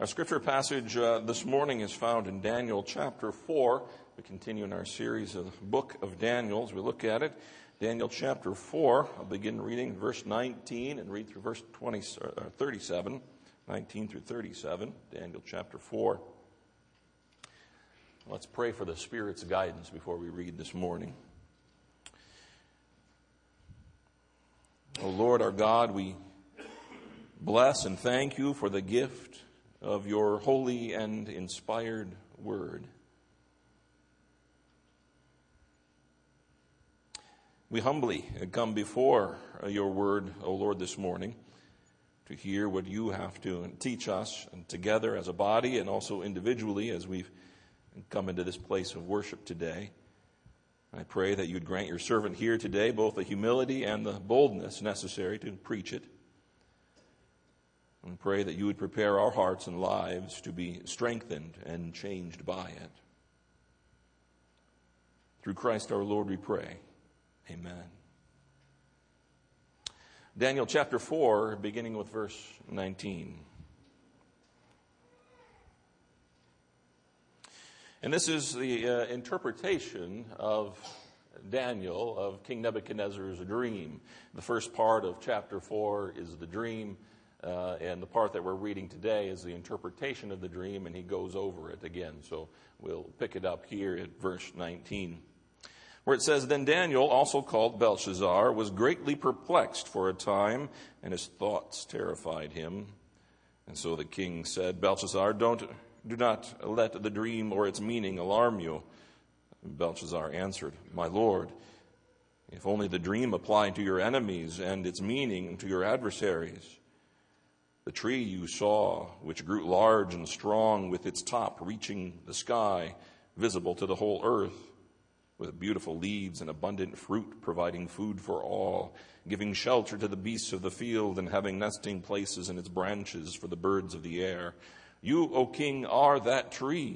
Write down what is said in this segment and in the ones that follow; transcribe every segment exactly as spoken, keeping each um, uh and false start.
Our scripture passage uh, this morning is found in Daniel chapter four. We continue in our series of the book of Daniel as we look at it. Daniel chapter four, I'll begin reading verse nineteen and read through verse twenty, uh, thirty-seven, nineteen through thirty-seven, Daniel chapter four. Let's pray for the Spirit's guidance before we read this morning. O Lord our God, we bless and thank you for the gift of your holy and inspired word. We humbly come before your word, O Lord, this morning to hear what you have to teach us, and together as a body and also individually as we've come into this place of worship today. I pray that you'd grant your servant here today both the humility and the boldness necessary to preach it. And pray that you would prepare our hearts and lives to be strengthened and changed by it. Through Christ our Lord we pray. Amen. Daniel chapter four, beginning with verse nineteen. And this is the uh, interpretation of Daniel of King Nebuchadnezzar's dream. The first part of chapter four is the dream. Uh, and the part that we're reading today is the interpretation of the dream, and he goes over it again. So we'll pick it up here at verse nineteen, where it says, Then Daniel, also called Belshazzar, was greatly perplexed for a time, and his thoughts terrified him. And so the king said, Belshazzar, don't, do not let the dream or its meaning alarm you. And Belshazzar answered, My lord, if only the dream applied to your enemies and its meaning to your adversaries. The tree you saw, which grew large and strong with its top reaching the sky, visible to the whole earth, with beautiful leaves and abundant fruit, providing food for all, giving shelter to the beasts of the field and having nesting places in its branches for the birds of the air. You, O king, are that tree.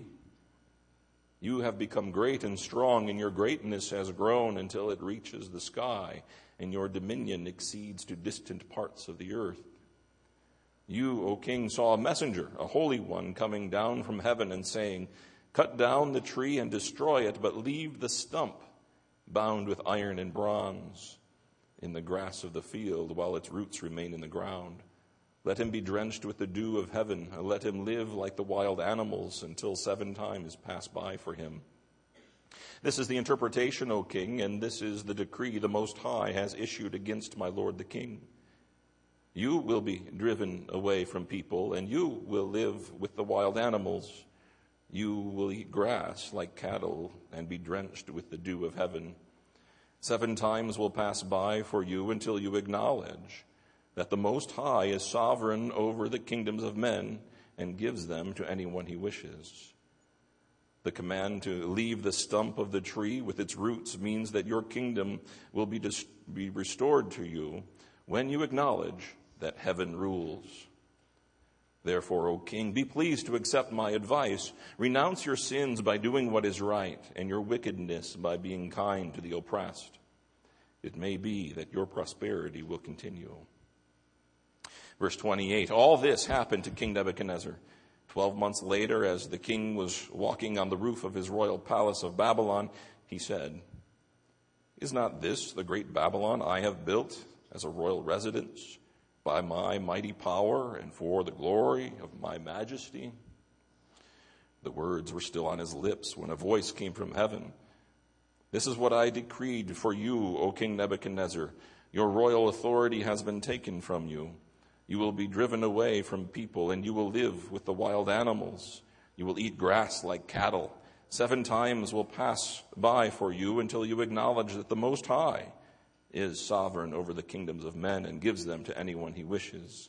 You have become great and strong, and your greatness has grown until it reaches the sky, and your dominion exceeds to distant parts of the earth. You, O king, saw a messenger, a holy one, coming down from heaven and saying, Cut down the tree and destroy it, but leave the stump bound with iron and bronze in the grass of the field while its roots remain in the ground. Let him be drenched with the dew of heaven, and let him live like the wild animals until seven times pass by for him. This is the interpretation, O king, and this is the decree the Most High has issued against my lord the king. You will be driven away from people, and you will live with the wild animals. You will eat grass like cattle and be drenched with the dew of heaven. Seven times will pass by for you until you acknowledge that the Most High is sovereign over the kingdoms of men and gives them to anyone he wishes. The command to leave the stump of the tree with its roots means that your kingdom will be, dis- be restored to you when you acknowledge that heaven rules. Therefore, O king, be pleased to accept my advice. Renounce your sins by doing what is right, and your wickedness by being kind to the oppressed. It may be that your prosperity will continue. Verse twenty-eight, all this happened to King Nebuchadnezzar. Twelve months later, as the king was walking on the roof of his royal palace of Babylon, he said, Is not this the great Babylon I have built as a royal residence by my mighty power and for the glory of my majesty? The words were still on his lips when a voice came from heaven. This is what I decreed for you, O King Nebuchadnezzar. Your royal authority has been taken from you. You will be driven away from people, and you will live with the wild animals. You will eat grass like cattle. Seven times will pass by for you until you acknowledge that the Most High is sovereign over the kingdoms of men and gives them to anyone he wishes.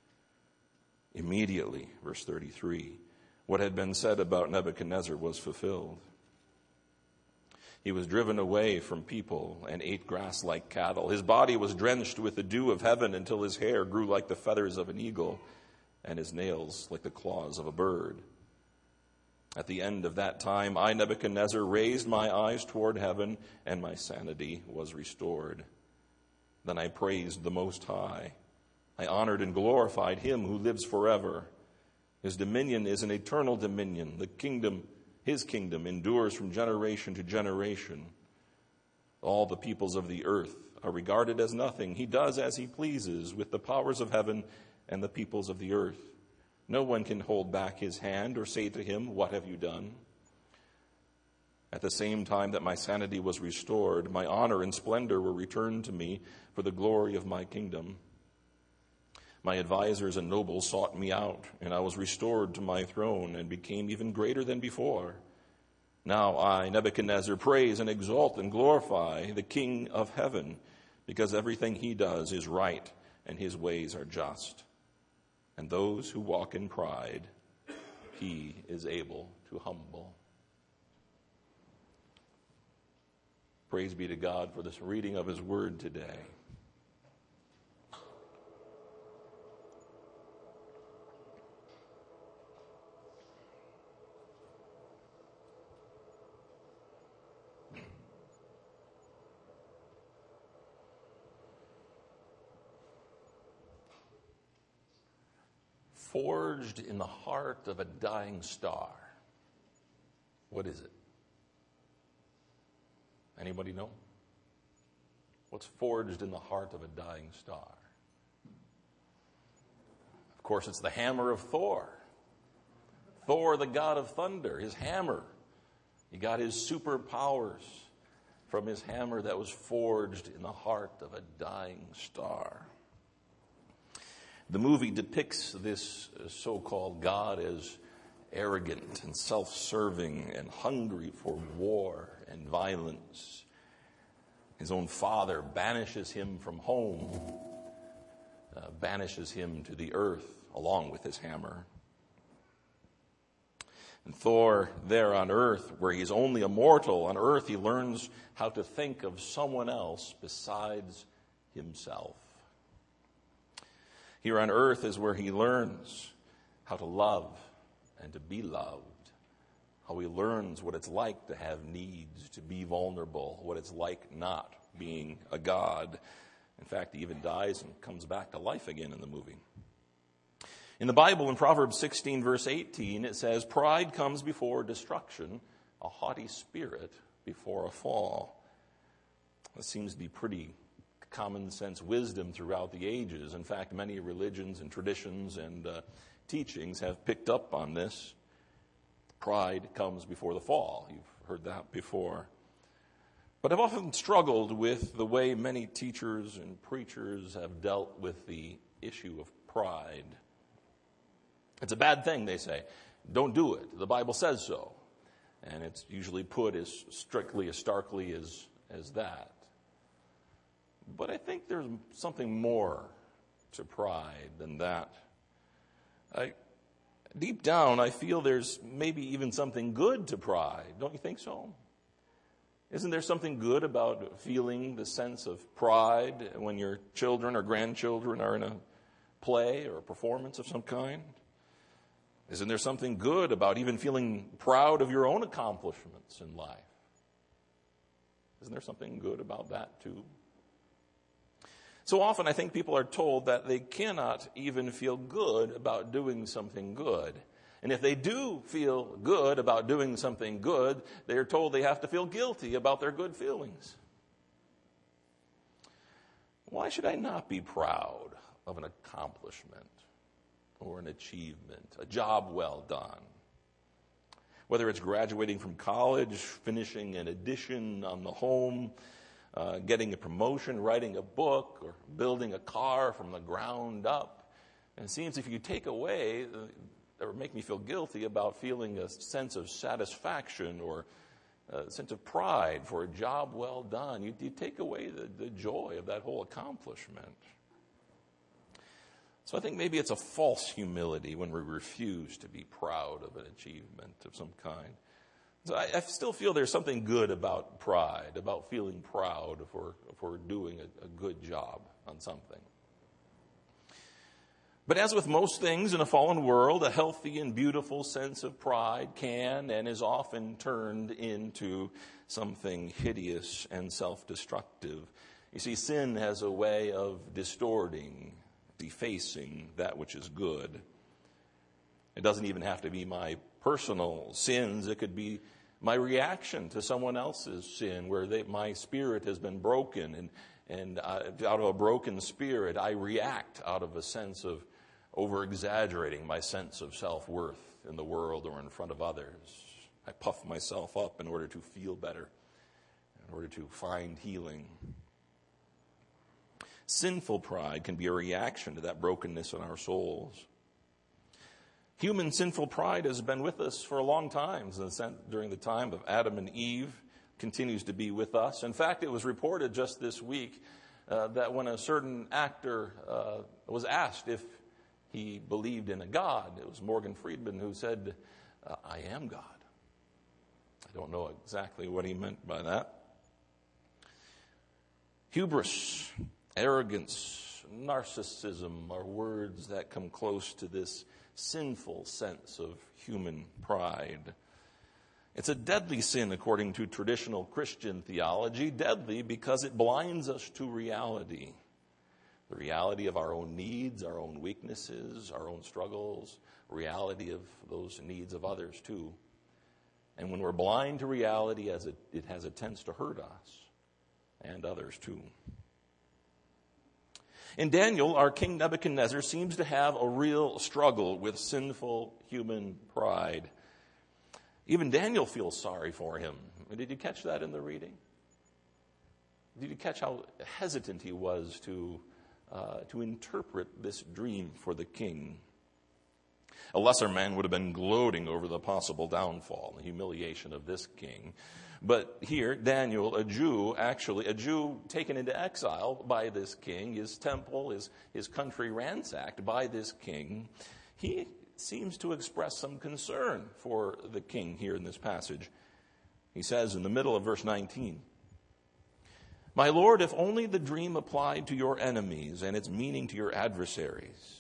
Immediately, verse thirty-three, what had been said about Nebuchadnezzar was fulfilled. He was driven away from people and ate grass like cattle. His body was drenched with the dew of heaven until his hair grew like the feathers of an eagle and his nails like the claws of a bird. At the end of that time, I, Nebuchadnezzar, raised my eyes toward heaven, and my sanity was restored. Then I praised the Most High. I honored and glorified him who lives forever. His dominion is an eternal dominion. The kingdom, his kingdom, endures from generation to generation. All the peoples of the earth are regarded as nothing. He does as he pleases with the powers of heaven and the peoples of the earth. No one can hold back his hand or say to him, "What have you done?" At the same time that my sanity was restored, my honor and splendor were returned to me for the glory of my kingdom. My advisors and nobles sought me out, and I was restored to my throne and became even greater than before. Now I, Nebuchadnezzar, praise and exalt and glorify the King of heaven, because everything he does is right and his ways are just. And those who walk in pride, he is able to humble. Praise be to God for this reading of his word today. Forged in the heart of a dying star. What is it? Anybody know? What's forged in the heart of a dying star? Of course, it's the hammer of Thor. Thor, the god of thunder, his hammer. He got his superpowers from his hammer that was forged in the heart of a dying star. The movie depicts this so-called God as arrogant and self-serving and hungry for war and violence. His own father banishes him from home, uh, banishes him to the earth along with his hammer. And Thor, there on earth, where he's only a mortal, on earth he learns how to think of someone else besides himself. Here on earth is where he learns how to love and to be loved, how he learns what it's like to have needs, to be vulnerable, what it's like not being a god. In fact, he even dies and comes back to life again in the movie. In the Bible, in Proverbs sixteen, verse eighteen, it says, "Pride comes before destruction, a haughty spirit before a fall." That seems to be pretty common sense wisdom throughout the ages. In fact, many religions and traditions and uh, teachings have picked up on this. Pride comes before the fall. You've heard that before. But I've often struggled with the way many teachers and preachers have dealt with the issue of pride. It's a bad thing, they say. Don't do it. The Bible says so. And it's usually put as strictly, as starkly as, as that. But I think there's something more to pride than that. I, deep down, I feel there's maybe even something good to pride. Don't you think so? Isn't there something good about feeling the sense of pride when your children or grandchildren are in a play or a performance of some kind? Isn't there something good about even feeling proud of your own accomplishments in life? Isn't there something good about that too? So often I think people are told that they cannot even feel good about doing something good. And if they do feel good about doing something good, they are told they have to feel guilty about their good feelings. Why should I not be proud of an accomplishment or an achievement, a job well done? Whether it's graduating from college, finishing an addition on the home, Uh, getting a promotion, writing a book, or building a car from the ground up. And it seems if you take away, uh, or make me feel guilty about feeling a sense of satisfaction or a sense of pride for a job well done, you, you take away the, the joy of that whole accomplishment. So I think maybe it's a false humility when we refuse to be proud of an achievement of some kind. So I, I still feel there's something good about pride, about feeling proud for, for doing a, a good job on something. But as with most things in a fallen world, a healthy and beautiful sense of pride can and is often turned into something hideous and self-destructive. You see, sin has a way of distorting, defacing that which is good. It doesn't even have to be my personal sins. It could be my reaction to someone else's sin, where they, my spirit has been broken, and, and uh, out of a broken spirit, I react out of a sense of over-exaggerating my sense of self-worth in the world or in front of others. I puff myself up in order to feel better, in order to find healing. Sinful pride can be a reaction to that brokenness in our souls. Human sinful pride has been with us for a long time, since during the time of Adam and Eve, continues to be with us. In fact, it was reported just this week uh, that when a certain actor uh, was asked if he believed in a God, it was Morgan Freeman who said, uh, I am God. I don't know exactly what he meant by that. Hubris, arrogance, narcissism are words that come close to this sinful sense of human pride. It's a deadly sin according to traditional Christian theology, deadly because it blinds us to reality. The reality of our own needs, our own weaknesses, our own struggles, reality of those needs of others too. And when we're blind to reality, as it, it has a tendency to hurt us and others too. In Daniel, our King Nebuchadnezzar seems to have a real struggle with sinful human pride. Even Daniel feels sorry for him. Did you catch that in the reading? Did you catch how hesitant he was to, uh, to interpret this dream for the king? A lesser man would have been gloating over the possible downfall, the humiliation of this king. But here, Daniel, a Jew, actually, a Jew taken into exile by this king, his temple, his, his country ransacked by this king, he seems to express some concern for the king here in this passage. He says in the middle of verse nineteen, "My Lord, if only the dream applied to your enemies and its meaning to your adversaries."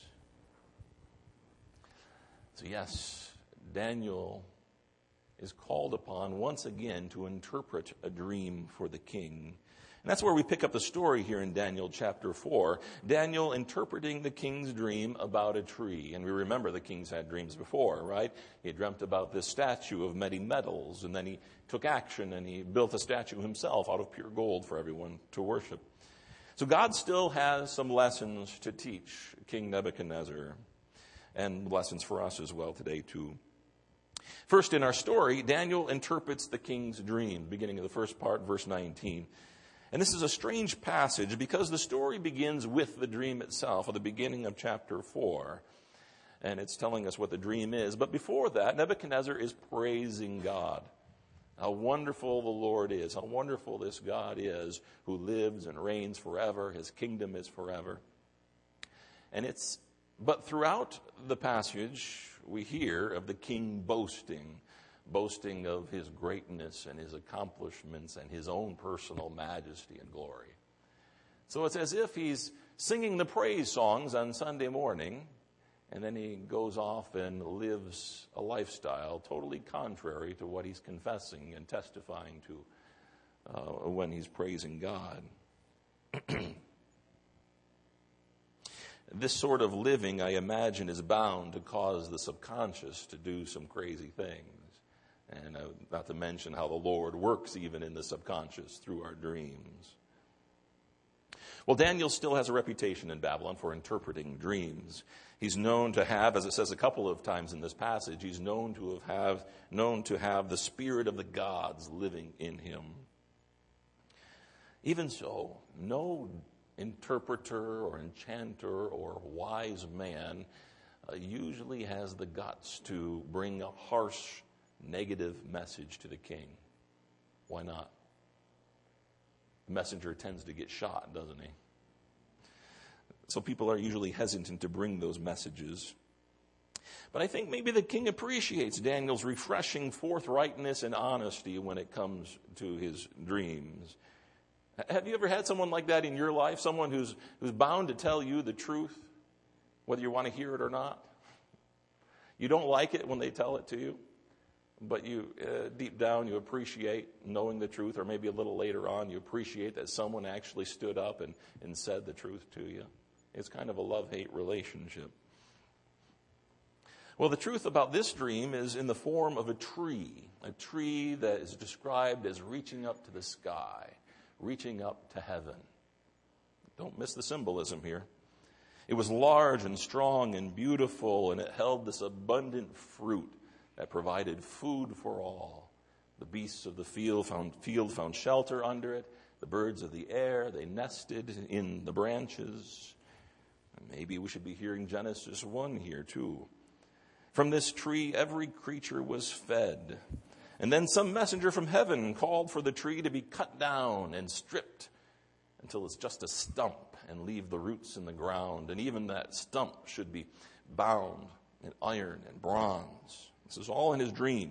So yes, Daniel is called upon once again to interpret a dream for the king. And that's where we pick up the story here in Daniel chapter four. Daniel interpreting the king's dream about a tree. And we remember the king's had dreams before, right? He dreamt about this statue of many metals, and then he took action and he built a statue himself out of pure gold for everyone to worship. So God still has some lessons to teach King Nebuchadnezzar, and lessons for us as well today too. First, in our story, Daniel interprets the king's dream, beginning of the first part, verse nineteen. And this is a strange passage because the story begins with the dream itself, at the beginning of chapter four. And it's telling us what the dream is. But before that, Nebuchadnezzar is praising God. How wonderful the Lord is, how wonderful this God is who lives and reigns forever. His kingdom is forever. And it's But throughout the passage, we hear of the king boasting, boasting of his greatness and his accomplishments and his own personal majesty and glory. So it's as if he's singing the praise songs on Sunday morning, and then he goes off and lives a lifestyle totally contrary to what he's confessing and testifying to uh, when he's praising God. This sort of living, I imagine, is bound to cause the subconscious to do some crazy things. And uh, not to mention how the Lord works even in the subconscious through our dreams. Well, Daniel still has a reputation in Babylon for interpreting dreams. He's known to have, as it says a couple of times in this passage, he's known to have, have known to have the spirit of the gods living in him. Even so, no interpreter or enchanter or wise man uh, usually has the guts to bring a harsh, negative message to the king. Why not? The messenger tends to get shot, doesn't he? So people are usually hesitant to bring those messages. But I think maybe the king appreciates Daniel's refreshing forthrightness and honesty when it comes to his dreams. Have you ever had someone like that in your life? Someone who's who's bound to tell you the truth, whether you want to hear it or not? You don't like it when they tell it to you, but you uh, deep down you appreciate knowing the truth, or maybe a little later on you appreciate that someone actually stood up and, and said the truth to you. It's kind of a love-hate relationship. Well, the truth about this dream is in the form of a tree, a tree that is described as reaching up to the sky, reaching up to heaven. Don't miss the symbolism here. It was large and strong and beautiful, and it held this abundant fruit that provided food for all. The beasts of the field found, field found shelter under it. The birds of the air, they nested in the branches. And maybe we should be hearing Genesis one here too. From this tree, every creature was fed. And then some messenger from heaven called for the tree to be cut down and stripped until it's just a stump and leave the roots in the ground. And even that stump should be bound in iron and bronze. This is all in his dream.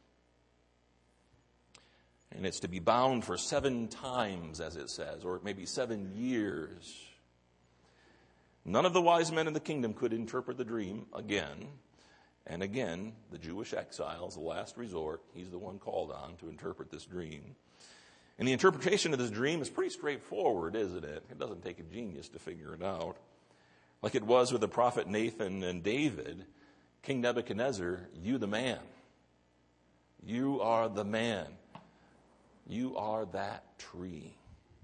And it's to be bound for seven times, as it says, or maybe seven years. None of the wise men in the kingdom could interpret the dream again. And again, the Jewish exile is the last resort. He's the one called on to interpret this dream. And the interpretation of this dream is pretty straightforward, isn't it? It doesn't take a genius to figure it out. Like it was with the prophet Nathan and David, King Nebuchadnezzar, you the man. You are the man. You are that tree.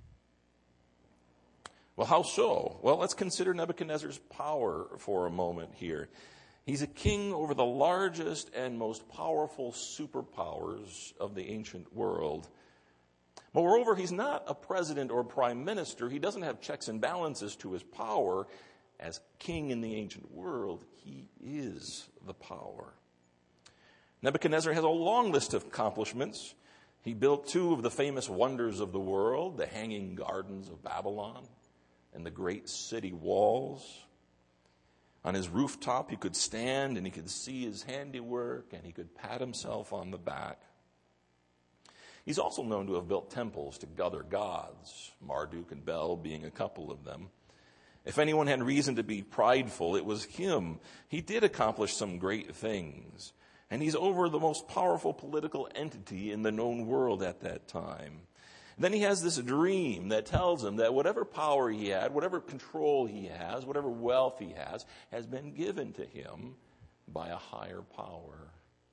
Well, how so? Well, let's consider Nebuchadnezzar's power for a moment here. He's a king over the largest and most powerful superpowers of the ancient world. Moreover, he's not a president or a prime minister. He doesn't have checks and balances to his power. As king in the ancient world, he is the power. Nebuchadnezzar has a long list of accomplishments. He built two of the famous wonders of the world, the Hanging Gardens of Babylon and the great city walls. On his rooftop, he could stand and he could see his handiwork and he could pat himself on the back. He's also known to have built temples to other gods, Marduk and Bel being a couple of them. If anyone had reason to be prideful, it was him. He did accomplish some great things. And he's over the most powerful political entity in the known world at that time. Then he has this dream that tells him that whatever power he had, whatever control he has, whatever wealth he has, has been given to him by a higher power.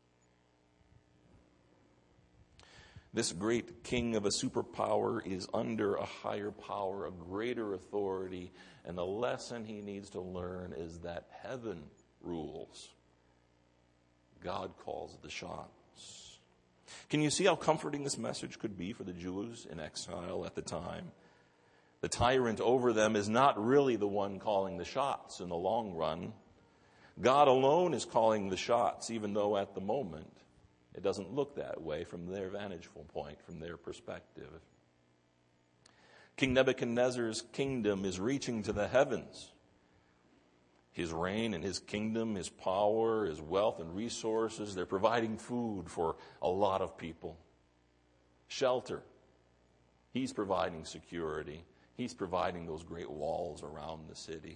This great king of a superpower is under a higher power, a greater authority, and the lesson he needs to learn is that heaven rules. God calls the shots. Can you see how comforting this message could be for the Jews in exile at the time? The tyrant over them is not really the one calling the shots in the long run. God alone is calling the shots, even though at the moment it doesn't look that way from their vantage point, from their perspective. King Nebuchadnezzar's kingdom is reaching to the heavens. His reign and his kingdom, his power, his wealth and resources, they're providing food for a lot of people. Shelter. He's providing security. He's providing those great walls around the city.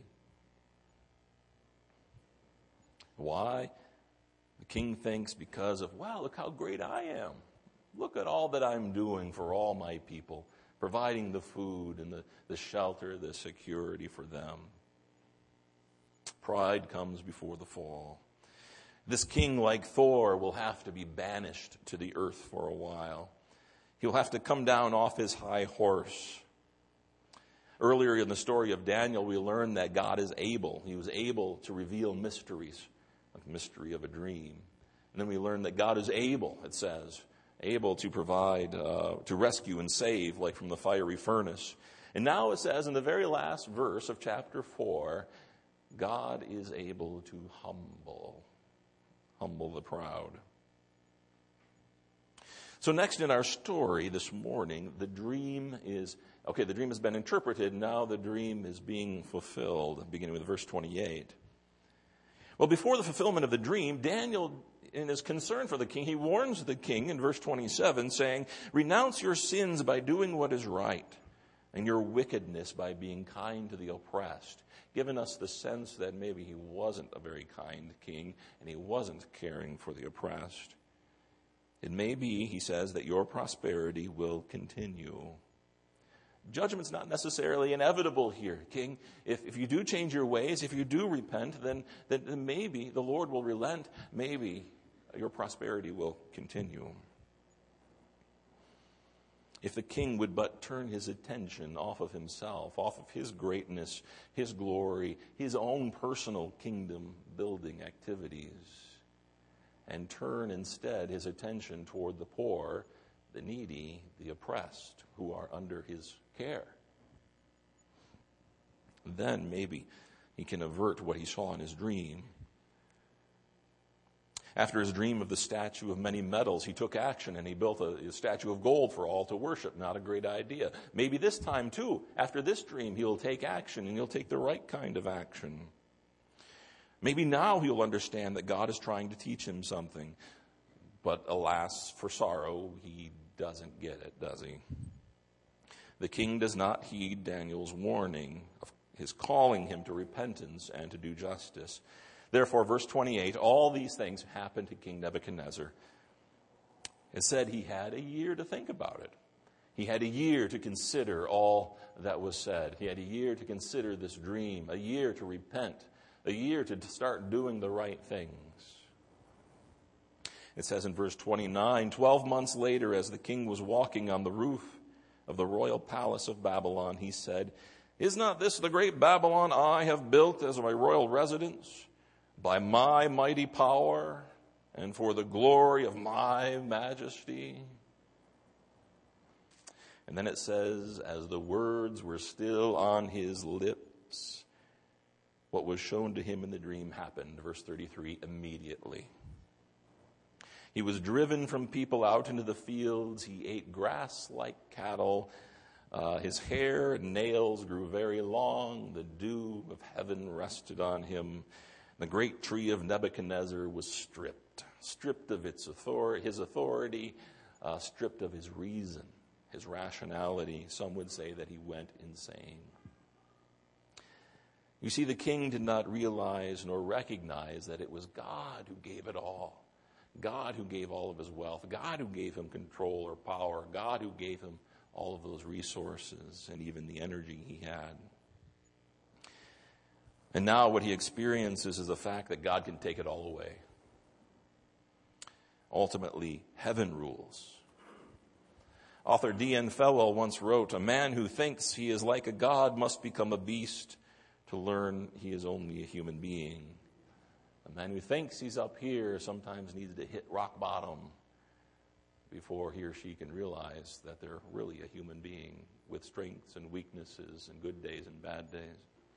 Why? The king thinks because of, wow, look how great I am. Look at all that I'm doing for all my people, providing the food and the, the shelter, the security for them. Pride comes before the fall. This king, like Thor, will have to be banished to the earth for a while. He'll have to come down off his high horse. Earlier in the story of Daniel, we learned that God is able. He was able to reveal mysteries, like the mystery of a dream. And then we learned that God is able, it says, able to provide, uh, to rescue and save, like from the fiery furnace. And now it says in the very last verse of chapter four, God is able to humble, humble the proud. So next in our story this morning, the dream is, okay, the dream has been interpreted. Now the dream is being fulfilled, beginning with verse twenty-eight. Well, before the fulfillment of the dream, Daniel, in his concern for the king, he warns the king in verse twenty-seven, saying, renounce your sins by doing what is right, and your wickedness by being kind to the oppressed. Giving us the sense that maybe he wasn't a very kind king and he wasn't caring for the oppressed. It may be, he says, that your prosperity will continue. Judgment's not necessarily inevitable here, King. If, if you do change your ways, if you do repent, then, then maybe the Lord will relent. Maybe your prosperity will continue. If the king would but turn his attention off of himself, off of his greatness, his glory, his own personal kingdom building activities, and turn instead his attention toward the poor, the needy, the oppressed, who are under his care, then maybe he can avert what he saw in his dream. After his dream of the statue of many metals, he took action and he built a, a statue of gold for all to worship. Not a great idea. Maybe this time, too, after this dream, he'll take action, and he'll take the right kind of action. Maybe now he'll understand that God is trying to teach him something. But alas, for sorrow, he doesn't get it, does he? The king does not heed Daniel's warning of his calling him to repentance and to do justice. Therefore, verse twenty-eight, all these things happened to King Nebuchadnezzar. It said he had a year to think about it. He had a year to consider all that was said. He had a year to consider this dream, a year to repent, a year to start doing the right things. It says in verse twenty-nine, twelve months later, as the king was walking on the roof of the royal palace of Babylon, he said, "Is not this the great Babylon I have built as my royal residence? By my mighty power and for the glory of my majesty." And then it says, as the words were still on his lips, what was shown to him in the dream happened. Verse thirty-three, immediately. He was driven from people out into the fields. He ate grass like cattle. Uh, his hair and nails grew very long. The dew of heaven rested on him. The great tree of Nebuchadnezzar was stripped, stripped of its authority, his authority, uh, stripped of his reason, his rationality. Some would say that he went insane. You see, the king did not realize nor recognize that it was God who gave it all. God who gave all of his wealth. God who gave him control or power. God who gave him all of those resources and even the energy he had. And now what he experiences is the fact that God can take it all away. Ultimately, heaven rules. Author D N Fellwell once wrote, "A man who thinks he is like a god must become a beast to learn he is only a human being." A man who thinks he's up here sometimes needs to hit rock bottom before he or she can realize that they're really a human being with strengths and weaknesses and good days and bad days.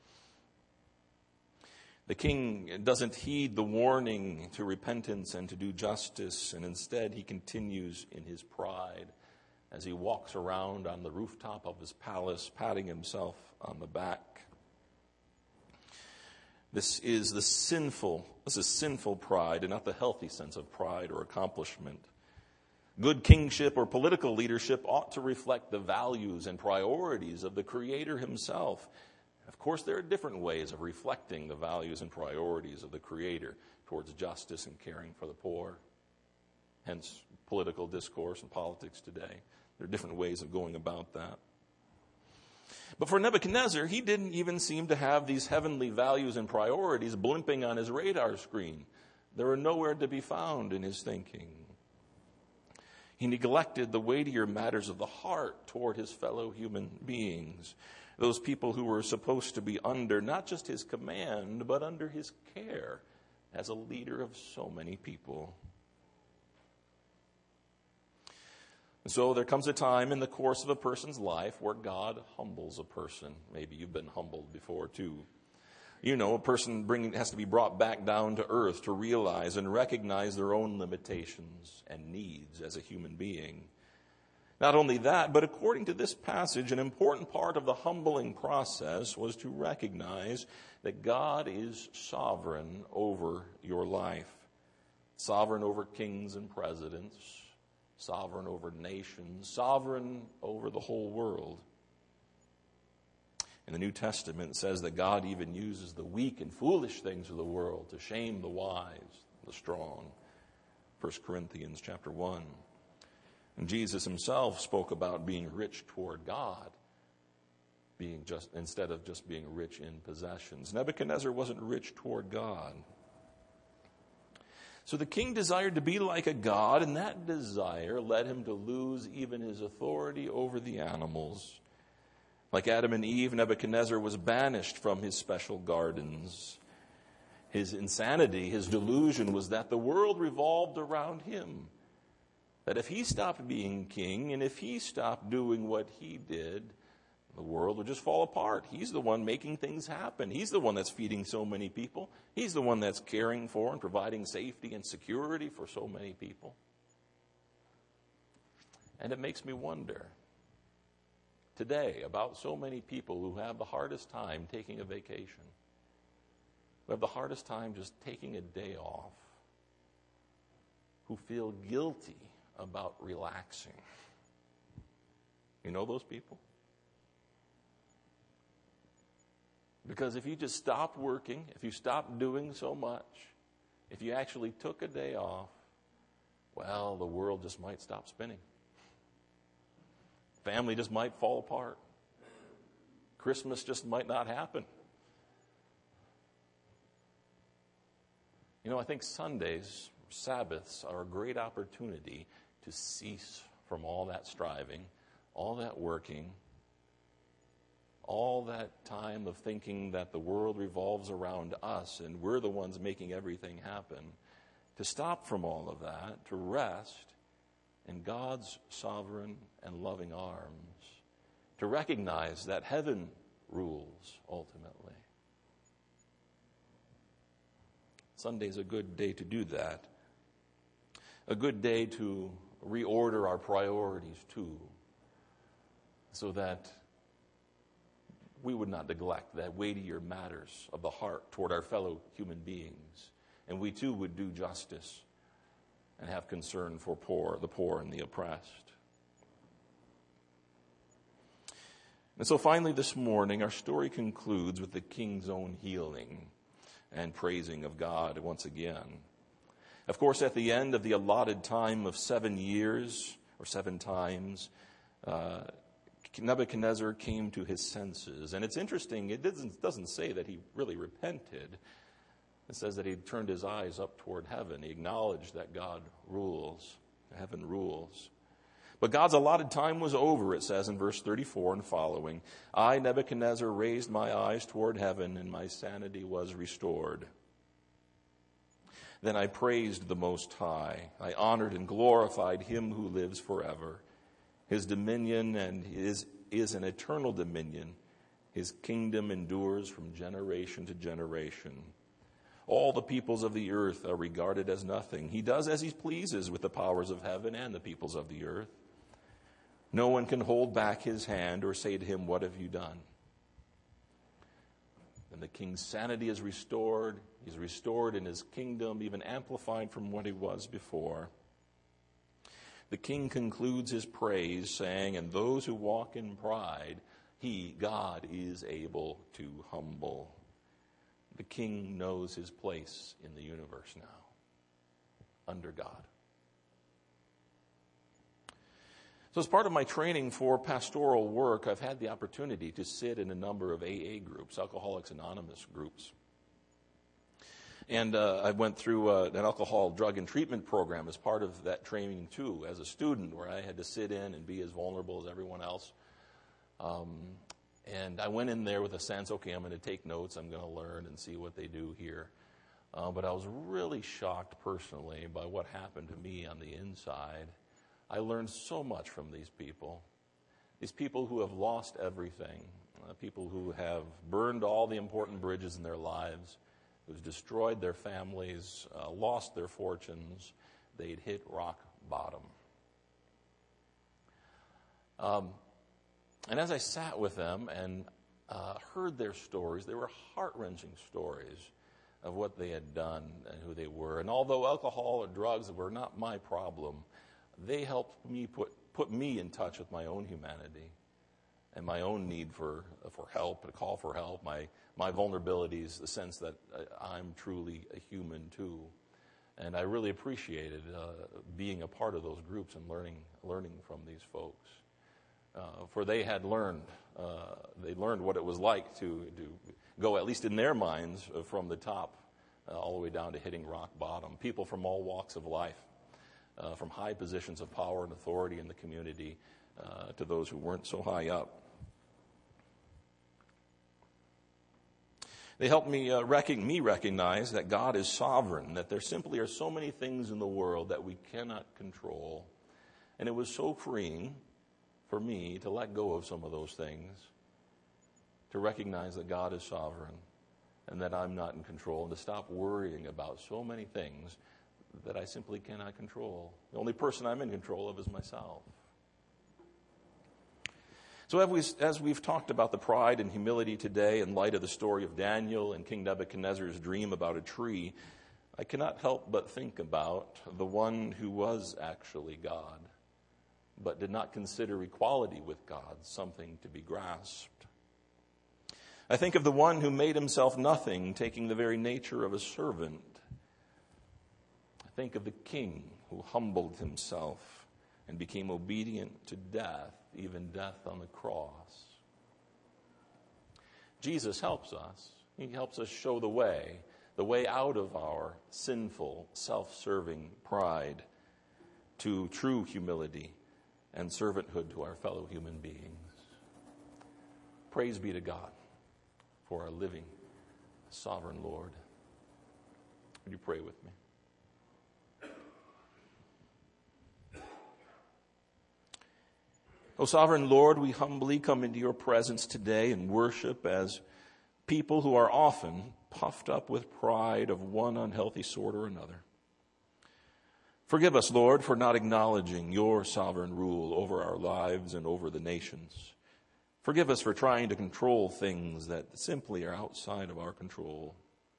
The king doesn't heed the warning to repentance and to do justice, and instead he continues in his pride as he walks around on the rooftop of his palace, patting himself on the back. This is the sinful, this is sinful pride and not the healthy sense of pride or accomplishment. Good kingship or political leadership ought to reflect the values and priorities of the Creator himself. Of course, there are different ways of reflecting the values and priorities of the Creator towards justice and caring for the poor. Hence, political discourse and politics today. There are different ways of going about that. But for Nebuchadnezzar, he didn't even seem to have these heavenly values and priorities blimping on his radar screen. They were nowhere to be found in his thinking. He neglected the weightier matters of the heart toward his fellow human beings, those people who were supposed to be under not just his command, but under his care as a leader of so many people. So there comes a time in the course of a person's life where God humbles a person. Maybe you've been humbled before too. You know, a person bring, has to be brought back down to earth to realize and recognize their own limitations and needs as a human being. Not only that, but according to this passage, an important part of the humbling process was to recognize that God is sovereign over your life. Sovereign over kings and presidents. Sovereign over nations, sovereign over the whole world. In the New Testament, it says that God even uses the weak and foolish things of the world to shame the wise, the strong. First Corinthians chapter one. And Jesus himself spoke about being rich toward God being just instead of just being rich in possessions. Nebuchadnezzar wasn't rich toward God. So the king desired to be like a god, and that desire led him to lose even his authority over the animals. Like Adam and Eve, Nebuchadnezzar was banished from his special gardens. His insanity, his delusion was that the world revolved around him. That if he stopped being king and if he stopped doing what he did, the world would just fall apart. He's the one making things happen. He's the one that's feeding so many people. He's the one that's caring for and providing safety and security for so many people. And it makes me wonder today about so many people who have the hardest time taking a vacation, who have the hardest time just taking a day off, who feel guilty about relaxing. You know those people? Because if you just stopped working, if you stopped doing so much, if you actually took a day off, well, the world just might stop spinning. Family just might fall apart. Christmas just might not happen. You know, I think Sundays, Sabbaths, are a great opportunity to cease from all that striving, all that working, all that time of thinking that the world revolves around us and we're the ones making everything happen, to stop from all of that, to rest in God's sovereign and loving arms, to recognize that heaven rules ultimately. Sunday's a good day to do that. A good day to reorder our priorities too, so that we would not neglect that weightier matters of the heart toward our fellow human beings. And we too would do justice and have concern for poor, the poor and the oppressed. And so finally this morning, our story concludes with the king's own healing and praising of God once again. Of course, at the end of the allotted time of seven years, or seven times, uh, Nebuchadnezzar came to his senses. And it's interesting, it doesn't, doesn't say that he really repented. It says that he turned his eyes up toward heaven. He acknowledged that God rules, heaven rules. But God's allotted time was over, it says in verse thirty-four and following. I, Nebuchadnezzar, raised my eyes toward heaven, and my sanity was restored. Then I praised the Most High. I honored and glorified him who lives forever. His dominion and his is an eternal dominion. His kingdom endures from generation to generation. All the peoples of the earth are regarded as nothing. He does as he pleases with the powers of heaven and the peoples of the earth. No one can hold back his hand or say to him, what have you done? And the king's sanity is restored. He's restored in his kingdom, even amplified from what he was before. The king concludes his praise saying, and those who walk in pride, he, God, is able to humble. The king knows his place in the universe now, under God. So as part of my training for pastoral work, I've had the opportunity to sit in a number of A A groups, Alcoholics Anonymous groups. And uh, I went through uh, an alcohol, drug, and treatment program as part of that training, too, as a student, where I had to sit in and be as vulnerable as everyone else. Um, and I went in there with a sense, okay, I'm going to take notes, I'm going to learn and see what they do here. Uh, but I was really shocked personally by what happened to me on the inside. I learned so much from these people. These people who have lost everything, uh, people who have burned all the important bridges in their lives, who's destroyed their families, uh, lost their fortunes. They'd hit rock bottom. Um, and as I sat with them and uh, heard their stories, they were heart-wrenching stories of what they had done and who they were. And although alcohol or drugs were not my problem, they helped me put, put me in touch with my own humanity and my own need for for help, a call for help, my my vulnerabilities, the sense that I'm truly a human too. And I really appreciated uh, being a part of those groups and learning learning from these folks. uh, for they had learned, uh, they learned what it was like to, to go, at least in their minds, uh, from the top uh, all the way down to hitting rock bottom. People from all walks of life, uh, from high positions of power and authority in the community uh, to those who weren't so high up. They helped me, uh, rec- me recognize that God is sovereign, that there simply are so many things in the world that we cannot control. And it was so freeing for me to let go of some of those things, to recognize that God is sovereign and that I'm not in control, and to stop worrying about so many things that I simply cannot control. The only person I'm in control of is myself. So as, we, as we've talked about the pride and humility today in light of the story of Daniel and King Nebuchadnezzar's dream about a tree, I cannot help but think about the one who was actually God, but did not consider equality with God something to be grasped. I think of the one who made himself nothing, taking the very nature of a servant. I think of the king who humbled himself and became obedient to death, even death on the cross. Jesus helps us. He helps us show the way, the way out of our sinful, self-serving pride to true humility and servanthood to our fellow human beings. Praise be to God for our living, sovereign Lord. Would you pray with me? O sovereign Lord, we humbly come into your presence today and worship as people who are often puffed up with pride of one unhealthy sort or another. Forgive us, Lord, for not acknowledging your sovereign rule over our lives and over the nations. Forgive us for trying to control things that simply are outside of our control.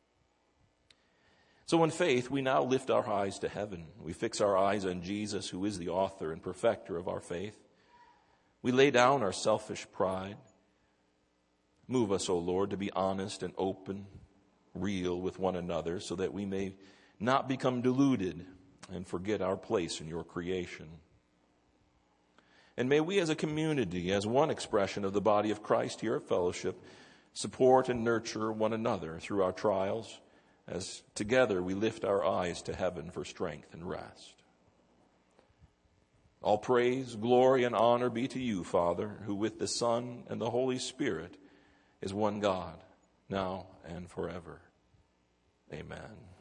So in faith, we now lift our eyes to heaven. We fix our eyes on Jesus, who is the author and perfecter of our faith. We lay down our selfish pride. Move us, O Lord, to be honest and open, real with one another, so that we may not become deluded and forget our place in your creation. And may we as a community, as one expression of the body of Christ here at Fellowship, support and nurture one another through our trials, as together we lift our eyes to heaven for strength and rest. All praise, glory, and honor be to you, Father, who with the Son and the Holy Spirit is one God, now and forever. Amen.